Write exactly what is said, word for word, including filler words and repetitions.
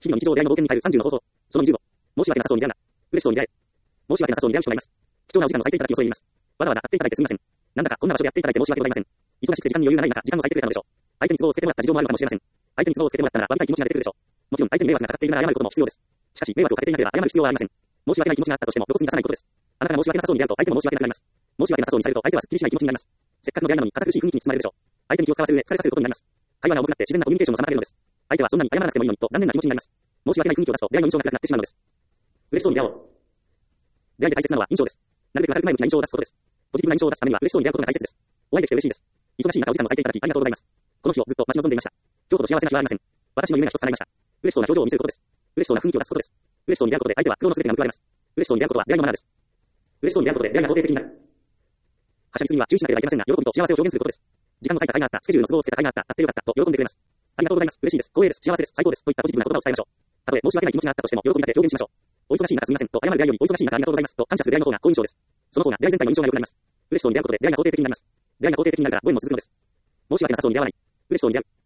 日々の日常出会いの冒険に耐えるさんじゅうの方法。そのにじゅうご。申し訳なさそうに出会うな。嬉しそうに出会え。申し訳なさそうに出会う人がいます。貴重なお時間を割いていただき恐れ入ります。わざわざ会っていただいてすみません。なんだかこんな場所でやっていただいて申し訳ございません。忙しくて時間に余裕がない中、時間を割いてくれたのでしょう。相手に都合をつけてもらった事情もあるのかもしれません。相手に都合をつけてもらったなら悪い気持ちが出てくるでしょう。もちろん相手に迷惑がかかっているなら謝ることも必要です。しかし、迷惑をかけていなければ謝る必要はありません。申し訳ない気持ちがあったとしても露骨に出さないことです。あなたが申し訳なさそうに出会うと相手も申し訳なくなります。申し訳なさそうにされると相手はすっきりしない気持ちになります。せっかくの出会いなのに堅苦しい雰囲気に包まれるでしょう。相手に気を使わせる上疲れさせることになります。会話が重くなって自然なコミュニケーションも妨げるのです。相手はそんなに謝らなくてもいいのにと残念な気持ちになります。申し訳ない雰囲気を出すと出会いの印象がなくなってしまうのです。嬉しそうに出会おう。出会いで大切なのは印象です。なるべく明るく前向きな印象を出すことです。ポジティブな印象を出すためには嬉しそうに出会うことが大切です。お会いできて嬉しいです。忙しい中お時間を割いていただきありがとうございます。この日をずっと待ち望んでいました。今日ほど幸せな日はありません。私の夢が一つ叶いました。嬉しそうな表情を見せることです。嬉しそうな雰囲気を出すことです。嬉しそうに出会うことで相手は苦労の全てが報われます。嬉しそうに出会うことは出会いのマナーです。嬉しそうに出会うことで出会いが肯定的になる。はしゃぎすぎには注意しなければいけませんが、喜びと幸せを表現することです。時間の割いた甲斐があった、スケジュールの都合をつけた甲斐があった、あってよかったと喜んでくれます。ありがとうございます。嬉しいです。光栄です。幸せです。最高です。といったポジティブな言葉を伝えましょう。たとえ申し訳ない気持ちがあったとしても喜びだけ表現しましょう。お忙しい中すみませんと謝る出会いよりお忙しい中ありがとうございますと感謝する出会いの方が好印象です。その方が出会い全体の印象が良くなります。嬉しそうに出会うことで出会いが肯定的になります。出会いが肯定的になるからご縁も続くのです。申し訳なさそうに出会わない。嬉しそうに出会う。